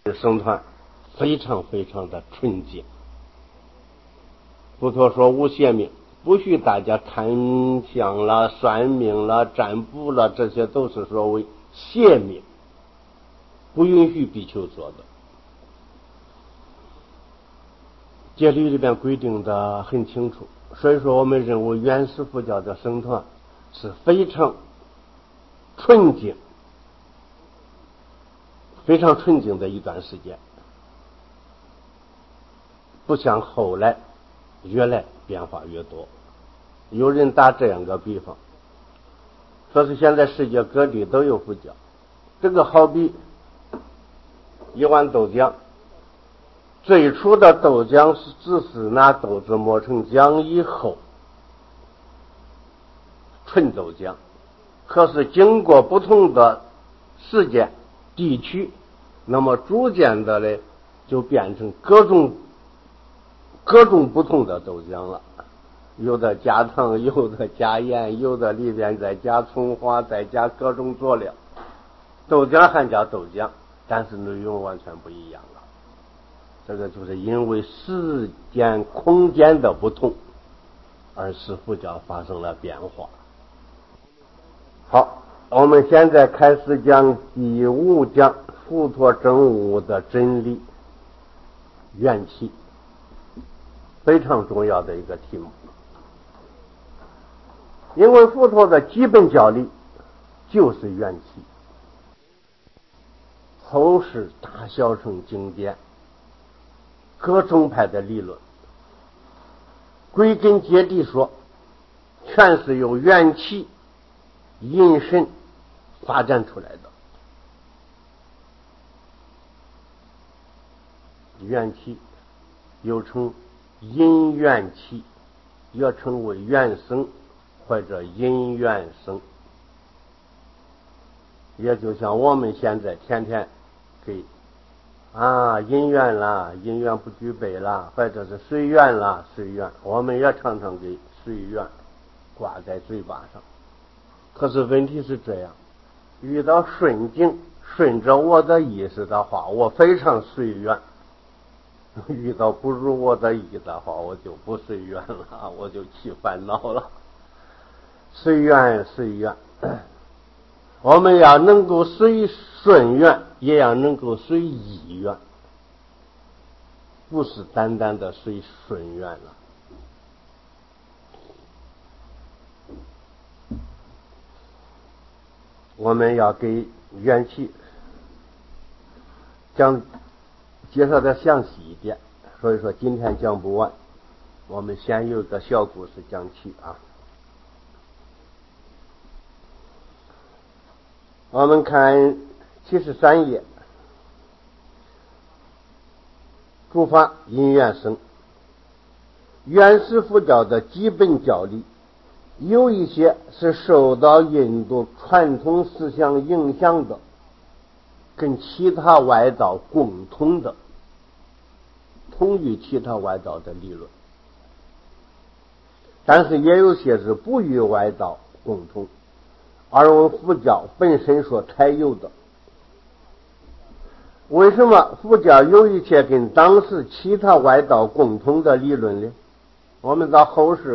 僧团非常非常的纯洁。佛陀说无邪命，不许大家看相了、算命了、占卜了，这些都是所谓邪命，不允许比丘做的。戒律里边规定的很清楚，所以说我们认为原始佛教的僧团是非常纯净、非常纯净的一段时间，不像后来越来变化越多。有人打这样个比方，说是现在世界各地都有佛教，这个好比一碗豆浆，最初的豆浆只是拿豆子磨成浆以后纯豆浆，可是经过不同的时间地区，那么逐渐的呢就变成各种不同的豆浆了，有的加糖，有的加盐，有的里边再加葱花，再加各种佐料，豆浆还叫豆浆，但是内容完全不一样了。这个就是因为时间空间的不同而使佛教发生了变化。好，我们现在开始讲第5讲佛陀证悟的真理缘起，非常重要的一个题目。因为佛陀的基本教理就是缘起，后世大小乘经典各宗派的理论归根结底说，全是由缘起因神发展出来的。缘起又称因缘起，也称为缘生或者因缘生。也就像我们现在天天给因缘啦，因缘不具备啦，或者是随缘啦，随缘，我们也常常给随缘挂在嘴巴上。可是问题是这样，遇到顺境，顺着我的意思的话，我非常随缘；遇到不如我的意的话，我就不随缘了，我就起烦恼了。随缘随缘，我们要能够随顺缘，也要能够随意缘，不是单单的随顺缘了。我们要给缘起介绍的详细一点，所以说今天讲不完，我们先有个小故事讲起啊。我们看73页，诸法因缘生。原始佛教的基本教理有一些是受到印度传统思想影响的，跟其他外道共同的，统于其他外道的理论，但是也有些是不与外道共同，而我们佛教本身所采有的。为什么佛教有一些跟当时其他外道共同的理论呢？我们到后世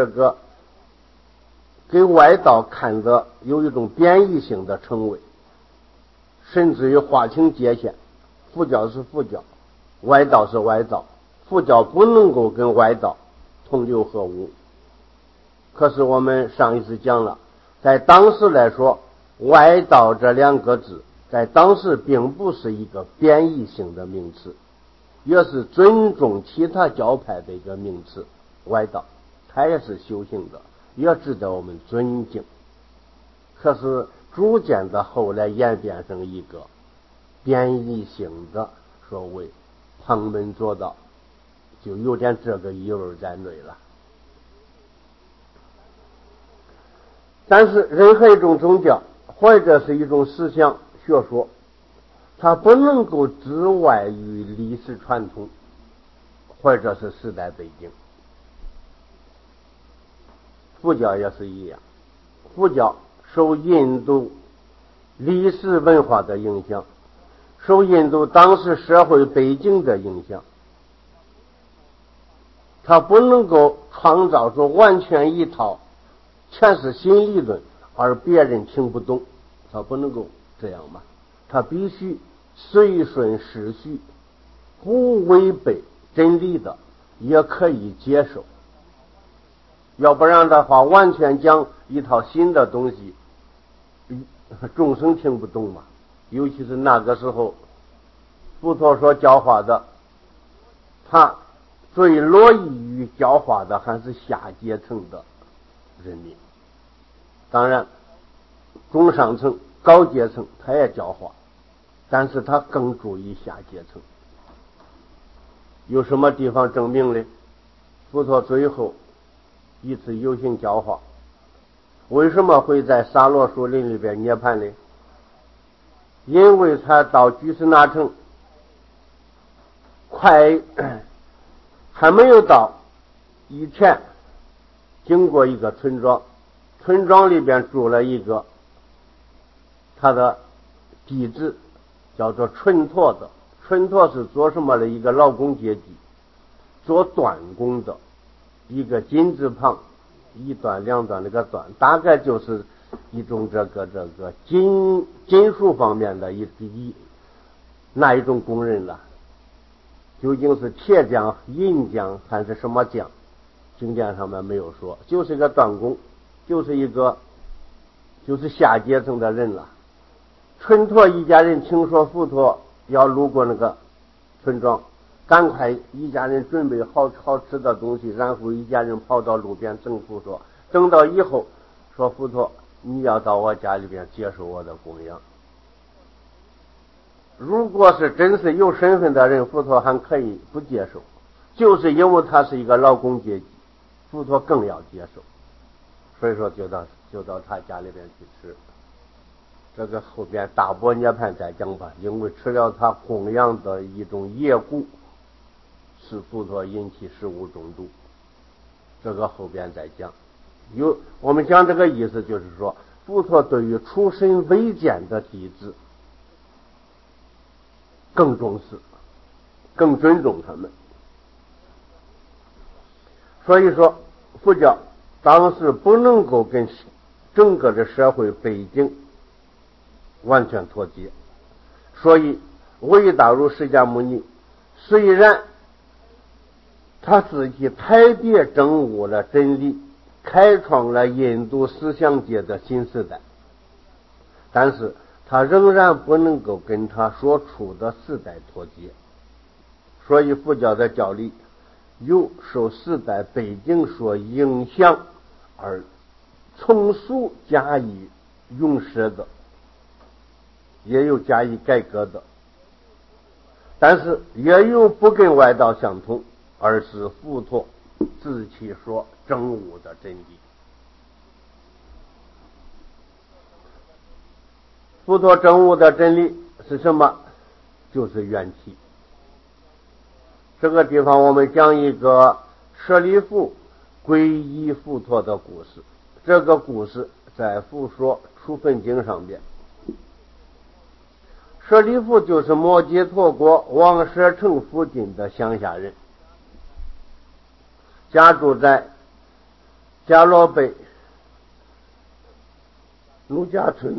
给外道看的有一种贬义性的称谓，甚至于划清界限，佛教是佛教，外道是外道，佛教不能够跟外道同流合污。可是我们上一次讲了，在当时来说，外道这2个字在当时并不是一个贬义性的名词，也是尊重其他教派的一个名词。外道他也是修行的，也值得我们尊敬。可是逐渐的后来演变成一个贬义性的所谓旁门左道，就有点这个意味在内了。但是任何一种宗教或者是一种思想学说，它不能够之外于历史传统或者是时代背景。佛教也是一样，佛教受印度历史文化的影响， 受印度当时社会背景的影响，他不能够创造出完全一套全是新理论而别人听不懂，他不能够这样嘛，他必须随顺时序，不违背真理的也可以接受，要不然的话完全讲一套新的东西众生听不懂嘛。尤其是那个时候佛陀所教化的，他最乐意于教化的还是下阶层的人民，当然中上层高阶层他也教化，但是他更注意下阶层。有什么地方证明呢？佛陀最后一次有形教化，为什么会在沙罗树林里边涅槃呢？因为他到居士那城快还没有到以前，经过一个村庄，村庄里边住了一个他的弟子，叫做纯陀的。纯陀是做什么的？一个劳工阶级，做短工的，一个金字旁一段两段那个段，大概就是一种这个金属方面的那一种工人了。究竟是铁匠、银匠还是什么匠，经典上面没有说，就是一个断工，就是下阶层的人了。纯陀一家人听说佛陀要路过那个村庄，赶快一家人准备好吃的东西，然后一家人跑到路边等佛陀。等到以后说，佛陀你要到我家里边接受我的供养。如果是真是有身份的人，佛陀还可以不接受，就是因为他是一个劳工阶级，佛陀更要接受，所以说就到他家里边去吃。这个后边大般涅槃再讲吧，因为吃了他供养的一种野谷，使佛陀引起食物中毒，这个后边再讲。我们讲这个意思就是说，佛陀对于出身卑贱的弟子更重视，更尊重他们。所以说佛教当时不能够跟整个的社会背景完全脱节，所以维达如释迦牟尼虽然他自己排别证悟了真理，开创了印度思想界的新时代，但是他仍然不能够跟他所处的时代脱节。所以佛教的教理有受时代背景所影响而从俗加以永舍的，也有加以改革的，但是也有不跟外道相同，而是佛陀自其所证悟的真理。佛陀证悟的真理是什么？就是缘起。这个地方我们讲一个舍利弗皈依佛陀的故事。这个故事在《佛说处分经》上边。舍利弗就是摩揭陀国王舍城附近的乡下人，家住在迦罗贝奴家村。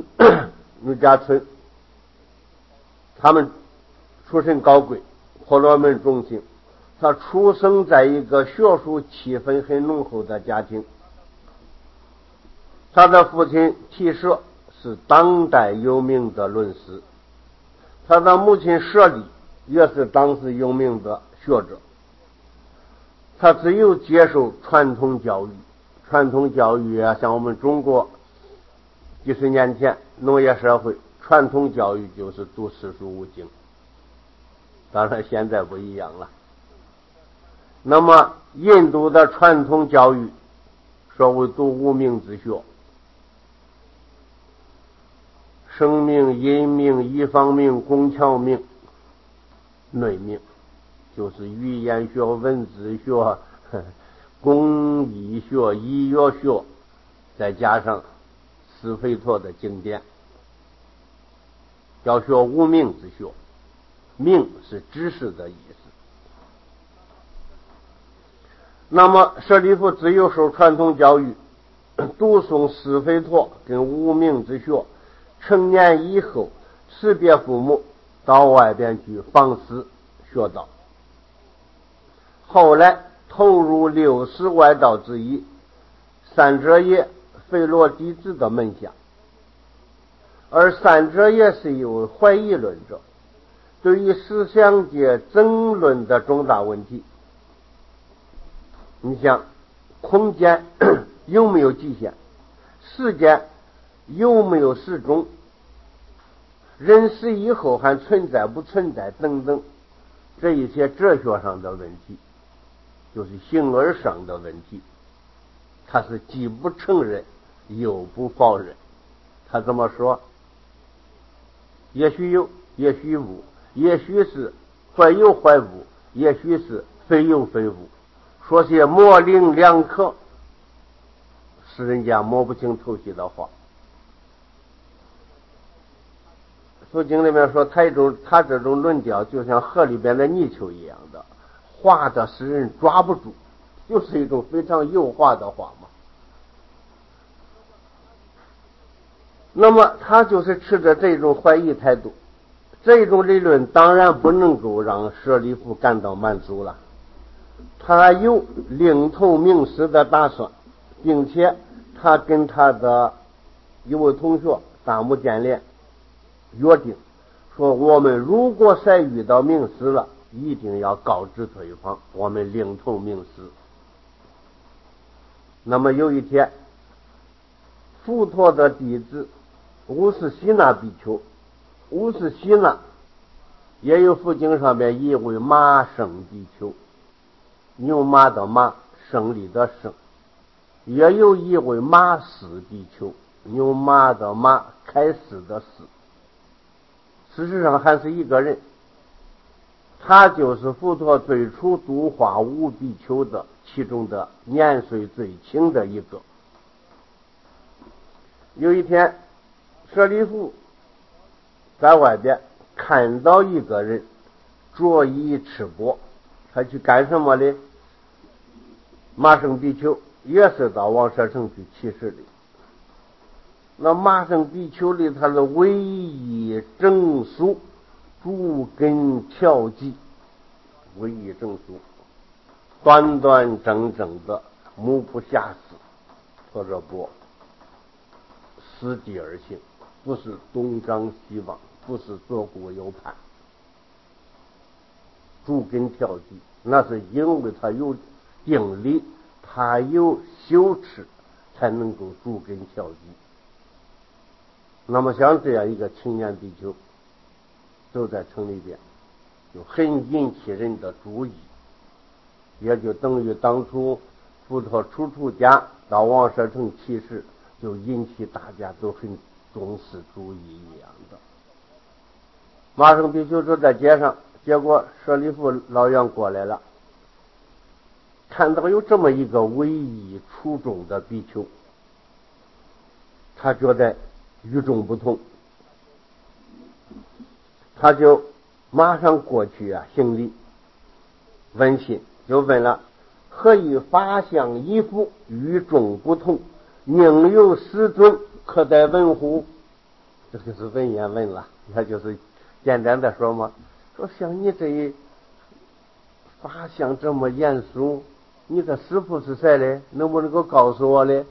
他们出身高贵，婆罗门种姓。他出生在一个学术气氛很浓厚的家庭，他的父亲提舍是当代有名的论师，他的母亲舍利也是当时有名的学者。他只有接受传统教育，传统教育啊，像我们中国几十年前农业社会，传统教育就是读四书五经，当然现在不一样了。那么印度的传统教育说为读无名之学，声命、音命、一方命、工巧命、内命，就是语言学、文字学、工艺学、医药学，再加上斯菲陀的经典，要学无名之学。 命是知识的意思。那么舍利弗只有受传统教育，读诵施吠陀跟无名之学，成年以后辞别父母，到外边去访师学道，后来投入60外道之一三者耶费罗弟子的门下。而三者耶是一位怀疑论者，对于思想界争论的重大问题，你想空间有没有极限，时间有没有时钟，人死以后还存在不存在等等，这一些哲学上的问题，就是形而上的问题，他是既不承认又不否认。他这么说，也许有，也许无，也许是怀有怀无，也许是非有非无，说些模棱两可，使人家摸不清头绪的话。佛经里面说，他这种论调就像河里边的泥鳅一样的，滑的使人抓不住，就是一种非常油滑的话嘛。那么他就是持着这种怀疑态度，这种理论当然不能够让舍利弗感到满足了。他有另投名师的打算，并且他跟他的一位同学大木建连约定说，我们如果再遇到名师了，一定要告知对方，我们另投名师。那么有一天，佛陀的弟子乌斯希那比丘，乌斯希那也有佛经上面译为马胜比丘，牛马的马，胜利的胜，也有译为马死比丘，牛马的马，开始的始。事实上还是一个人，他就是佛陀最初度化5比丘的其中的年岁最轻的一个。有一天，舍利弗在外边看到一个人着衣赤膊，他去干什么呢？马胜比丘也是到王舍城去乞食的。那马胜比丘里他的唯一整肃，诸根调剂，唯一整肃，端端正正的目不暇视，拖着钵拾地而行，不是东张西望，不是左顾右盼，诸根调剂，那是因为他有定力，他有修持，才能够诸根调剂。那么像这样一个青年比丘走在城里边，就很引起人的注意，也就等于当初佛陀出家到王舍城乞食，就引起大家都很重视注意一样的。马胜比丘走在街上，结果舍利弗老远过来了，看到有这么一个唯一出众的比丘，他觉得与众不同，他就马上过去行礼问讯，就问了，何以法相依附，与众不同，宁有师尊，可待问乎？这就是文言文了，那就是简单的说嘛，说像你这一法相这么严肃，你的师父是谁呢？能不能够告诉我呢？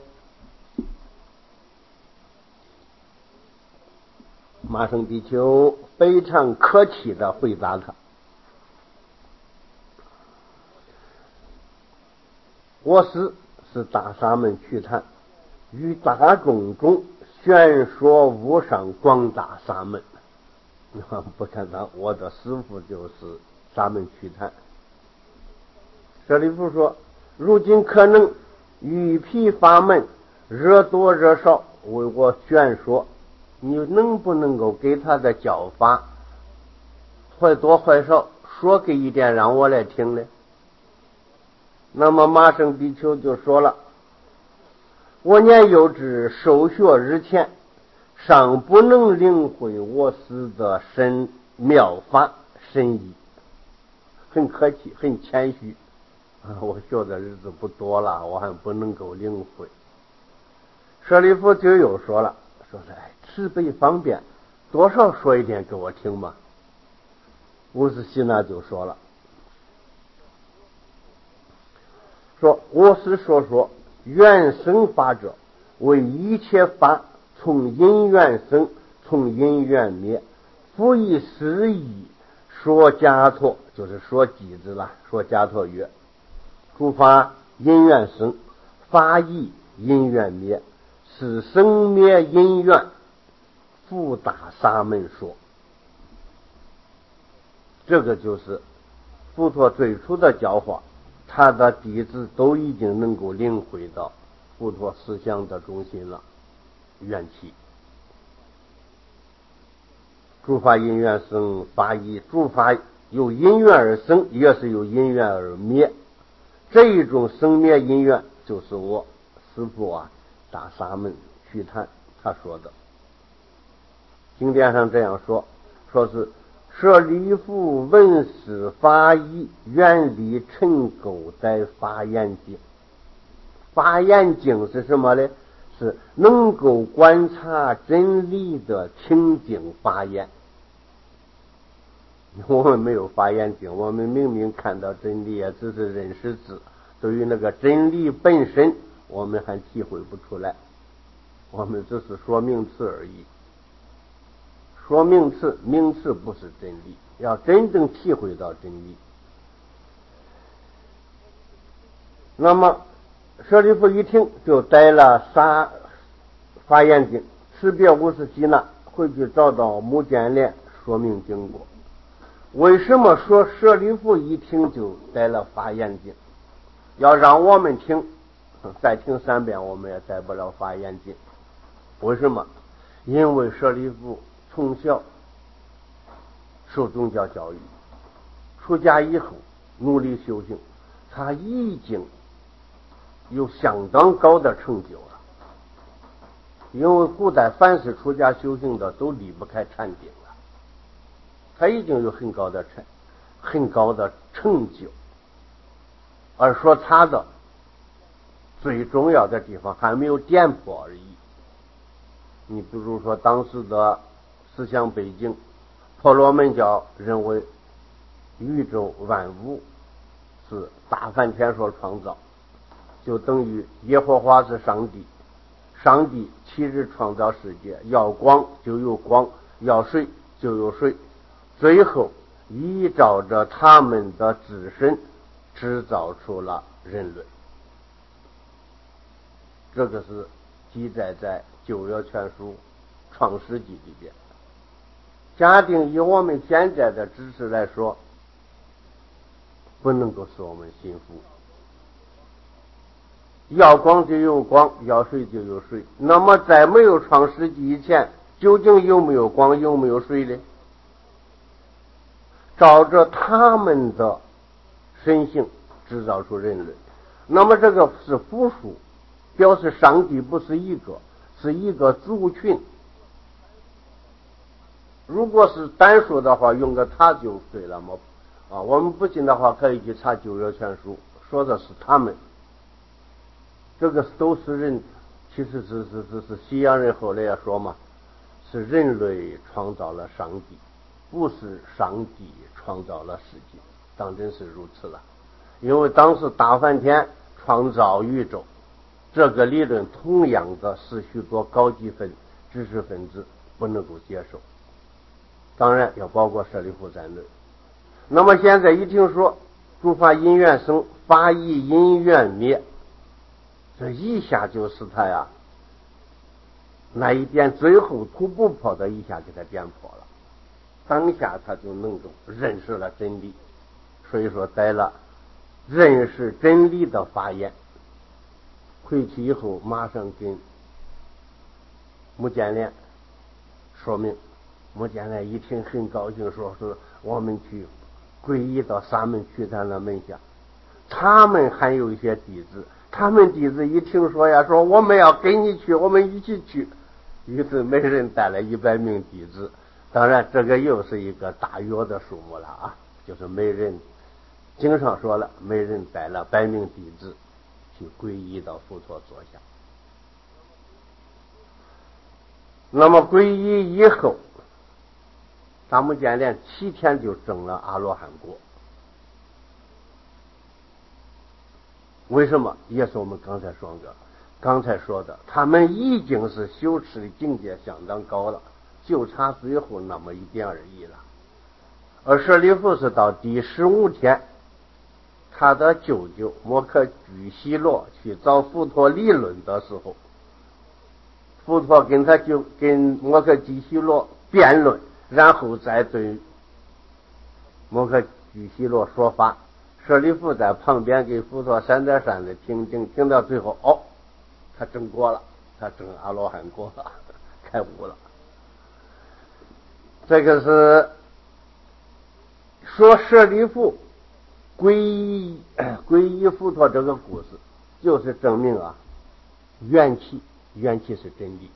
马胜比丘非常客气地回答他，我师是大沙门瞿昙，于大众中宣说无上广大沙门。不看他，我的师父就是沙门瞿昙。舍利弗说，如今可能欲披法门，惹多惹少，为我宣说，你能不能够给他的教法坏多坏少说给一点让我来听呢？那么马胜比丘就说了，我年幼稚，受学日前，尚不能领会我师的妙法， 深意，很客气，很谦虚。我学的日子不多了，我还不能够领会。舍利弗就又说了，说是慈悲方便，多少说一点给我听嘛。乌斯西那就说了，说我是说缘生法者，为一切法从因缘生，从因缘灭，复以是义说伽陀，就是说偈子了，说伽陀曰：诸法因缘生，法义因缘灭，是生灭因缘，复达沙门说。这个就是佛陀最初的教化，他的弟子都已经能够领会到佛陀思想的中心了，缘起。诸法因缘生，法义，诸法由因缘而生，也是由因缘而灭。这一种生灭因缘，就是我师父大沙门须谈他说的。经典上这样说，说是舍利弗闻是法义，远离尘垢在法眼境。法眼境是什么呢？是能够观察真理的清净法眼。我们没有法眼境，我们明明看到真理，也只是认识字，对于那个真理本身我们还体会不出来，我们只是说名词而已。说名词，名词不是真理，要真正体会到真理。那么舍利弗一听就逮了法眼睛，辞别乌斯西那，回去找到目犍连说明经过。为什么说舍利弗一听就逮了法眼睛？要让我们听，再听3遍我们也逮不了法眼睛。为什么？因为舍利弗从小受宗教教育，出家以后努力修行，他已经有相当高的成就了。因为古代凡是出家修行的都离不开禅定了，他已经有很高的成就。而说他的最重要的地方还没有点破而已。你比如说当时的思想背景，婆罗门教认为宇宙万物是大梵天所创造，就等于耶和华是上帝，上帝7日创造世界，要光就有光，要水就有水，最后依照着他们的自身制造出了人类。这个是记载在《旧约全书》创世纪里边。假定以我们现在的知识来说，不能够使我们信服。要光就有光，要水就有水。那么在没有创世纪以前，究竟有没有光，有没有水呢？照着他们的神性制造出人类。那么这个是复数，表示上帝不是一个，是一个族群。如果是单数的话，用个他就对了嘛。我们不信的话，可以去查《旧约全书》，说的是他们。这个都是人，其实是西洋人后来也说嘛，是人类创造了上帝，不是上帝创造了世界。当真是如此了，因为当时大梵天创造宇宙，这个理论同样的是许多高级知识分子不能够接受，当然要包括舍利弗在内。那么现在一听说诸法因缘生，法义因缘灭，这一下就使他那一点最后突不破的一下给他点破了，当下他就能够认识了真理。所以说逮了认识真理的法眼，回去以后马上跟目犍连说明。目犍连一听很高兴，说是我们去皈依到沙门须谈的门下。他们还有一些弟子，他们弟子一听说说我们要跟你去，我们一起去。于是每人带了100名弟子， 当然这个又是一个大约的数目了啊，就是没人，经上说了，没人带了百名弟子去皈依到佛陀座下。那么皈依以后，达摩犍连7天就证了阿罗汉果。为什么？也是我们刚才说的，他们已经是修持的境界相当高了，就差最后那么一点而已了。而舍利弗是到第15天，他的舅舅摩诃居西罗去找佛陀理论的时候，佛陀跟摩诃居西罗辩论，然后再对摩诃居西罗说法。舍利弗在旁边给佛陀闪在闪的听到最后，他证果了，他证阿罗汉果了，开悟了。这个是说舍利弗皈依佛陀这个故事，就是证明啊，元气是真理。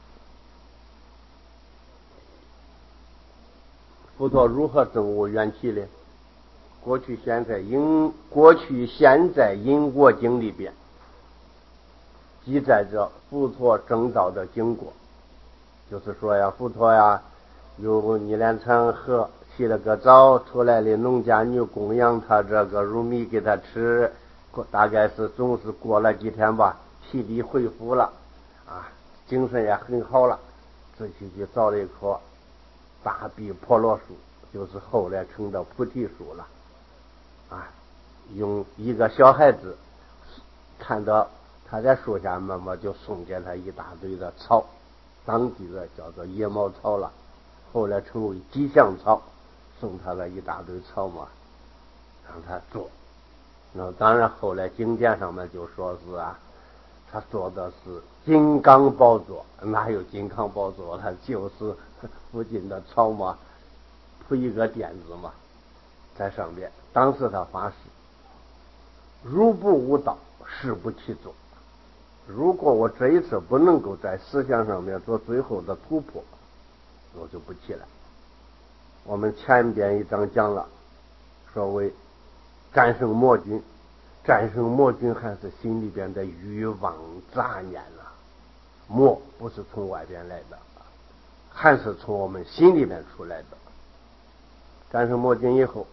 佛陀如何证悟元气呢？过去现在因果经里边记载着佛陀证道的经过，就是说呀，佛陀呀有尼连城河洗了个澡，出来的农家女供养他这个乳米给他吃，大概是总是过了几天吧，体力恢复了啊，精神也很好了，自己去找了一棵大臂婆罗树，就是后来成的菩提树了啊。用一个小孩子看到他在树下面嘛，就送给他一大堆的草，当地的叫做野毛草了，后来成为吉祥草，送他了一大堆草嘛，让他做。那当然后来经典上面就说是啊，他做的是金刚宝座，哪有金刚宝座了，就是附近的草嘛，铺一个垫子嘛在上边。当时他发誓，如不悟道，誓不起坐。如果我这一次不能够在思想上面做最后的突破，我就不起来。我们前边一章讲了，所谓战胜魔君还是心里边的欲望杂念了，魔不是从外边来的，还是从我们心里面出来的。战胜魔君以后，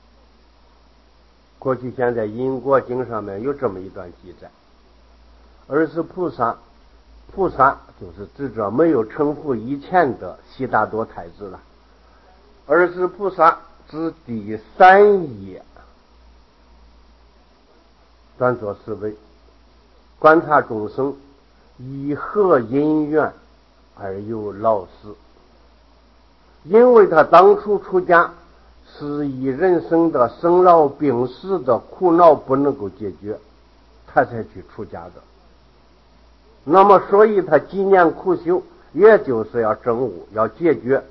过去现在因果经上面有这么一段记载，而是菩萨就是指着没有成佛以前的悉达多太子了。而是菩萨之第3页端坐思维，观察众生以何因缘而有劳死。因为他当初出家是以人生的生老病死的苦恼不能够解决，他才去出家的。那么所以他几年苦修，也就是要证悟，要解决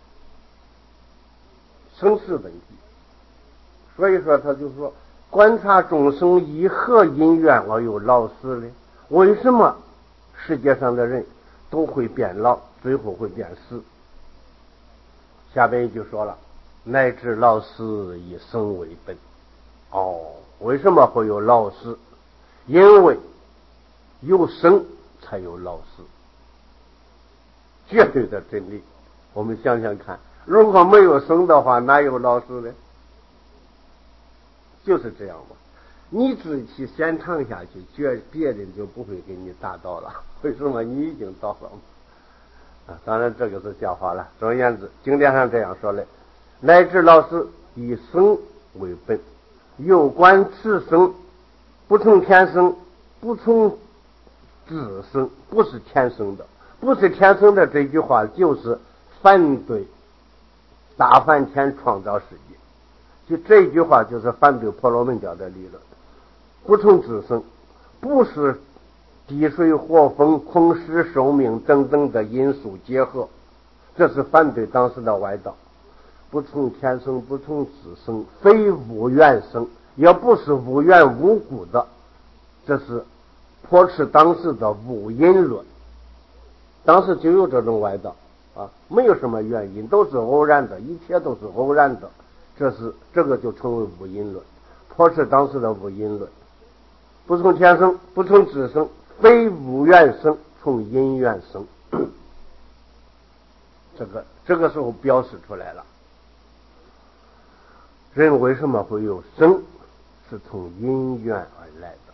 生死问题。所以说他就说，观察众生以何因缘而有老死呢？为什么世界上的人都会变老，最后会变死？下边一句说了，乃至老死以生为本。为什么会有老死？因为有生才有老死，绝对的真理。我们想想看，如果没有生的话，哪有老死呢？就是这样嘛。你自己先尝下去，别人就不会给你达到了。为什么？你已经到了嘛。当然这个是笑话了。总而言之，经典上这样说的，乃至老死以生为本，有关此生不从天生，不从自生，不是天生的。不是天生的这句话就是反对大梵天创造世界，就这句话就是反对婆罗门教的理论。不从自生，不是地水火风空时寿命等等的因素结合，这是反对当时的外道。不从天生，不从自生，非无缘生，也不是无缘无故的，这是驳斥当时的无因论。当时就有这种外道， 啊，没有什么原因，都是偶然的，一切都是偶然的。这个就称为无因论，颇是当时的无因论。不从天生，不从智生，非物缘生，从因缘生。这个时候表示出来了。人为什么会有生？是从因缘而来的。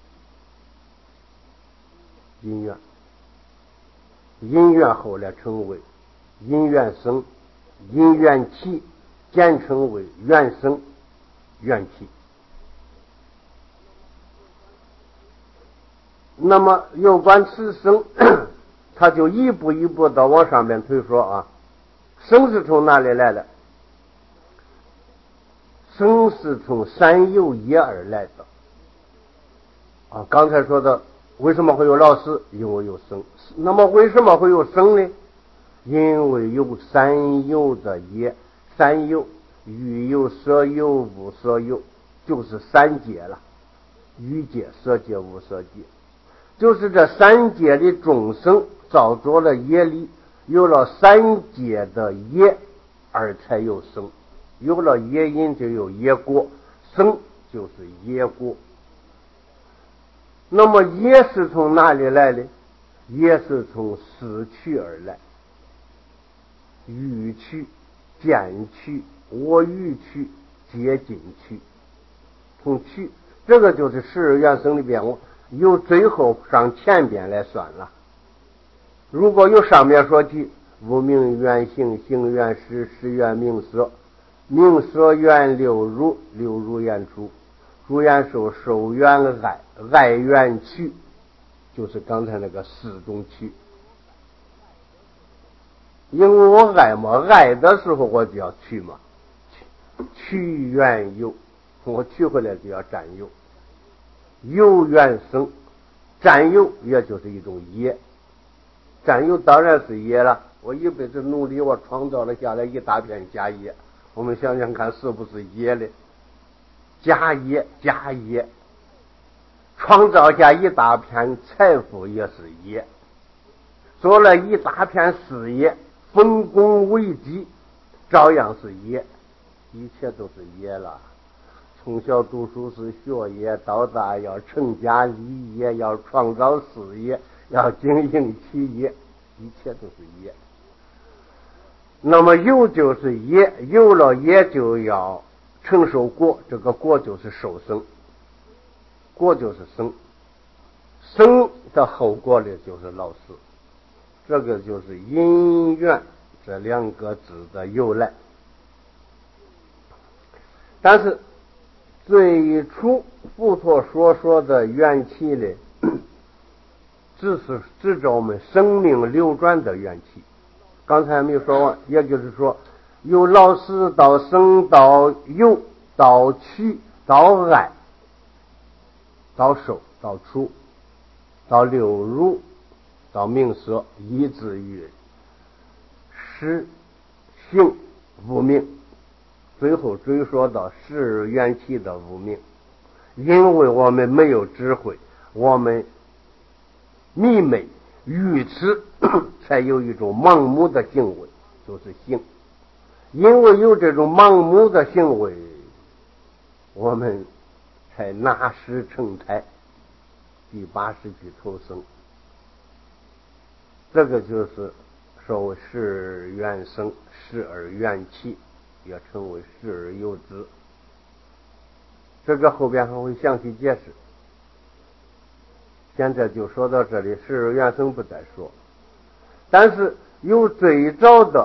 因缘后来称为因缘生，因缘起，简称为缘生缘起。那么有关此生，他就一步一步的往上面推说啊，生是从哪里来的？生是从三有业而来的啊。刚才说的为什么会有老死？因为有生。那么为什么会有生呢？因为有三有的业，三有欲有、色有、无色有，就是三界了。欲界、色界、无色界，就是这三界的众生造作了业力，有了三界的业而才有生。有了业因就有业果，生就是业果。那么业是从哪里来的？业是从四趣而来，欲趣、见趣、我欲趣、接近趣，从趣，这个就是十二缘生的变化，由最后上前边来算了。如果由上面说起，无名缘行，行缘识，识缘名色，名色缘六入，六入缘触，触缘受，受缘爱，爱缘趣，就是刚才那个四种趣。因为我爱嘛，爱的时候我就要去嘛，去缘有，我取回来就要占有，有缘生，占有也就是一种业，占有当然是业了。我一辈子努力，我创造了下来一大片家业，我们想想看是不是业呢？家业，家业，创造下一大片财富也是业，做了一大片事业，丰功伟绩，照样是业，一切都是业了。从小读书是学业，到大要成家立业，要创造事业，要经营企业，一切都是业。那么有就是业，有了业就要承受果，这个果就是受生，果就是生，生的后果呢就是老死。这个就是因缘这两个字的由来。但是最初佛陀所说的缘起呢，只是指着我们生命流转的缘起。刚才没有说完，也就是说由老死到生到有到取到爱到受到处到六入到名色，以至于识行无明，最后追溯到十二缘起的无明。因为我们没有智慧，我们迷昧愚痴，才有一种盲目的行为，就是行。因为有这种盲目的行为，我们才拿尸成胎，第八世纪投生。这个就是所谓十二缘生，十二缘起，也称为十二有支。这个后边还会详细解释，现在就说到这里，十二缘生不再说。但是由最早的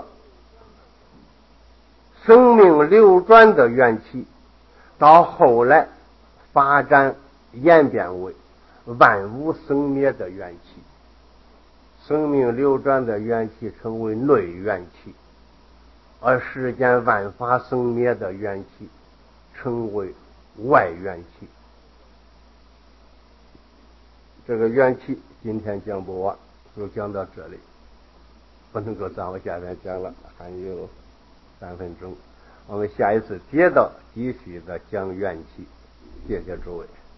生命流转的缘起，到后来发展演变为万物生灭的缘起。生命流转的缘起称为内缘起，而世间万法生灭的缘起称为外缘起。这个缘起今天讲不完，就讲到这里，不能够再往下面讲了，还有3分钟。我们下一次接着继续的讲缘起。谢谢诸位。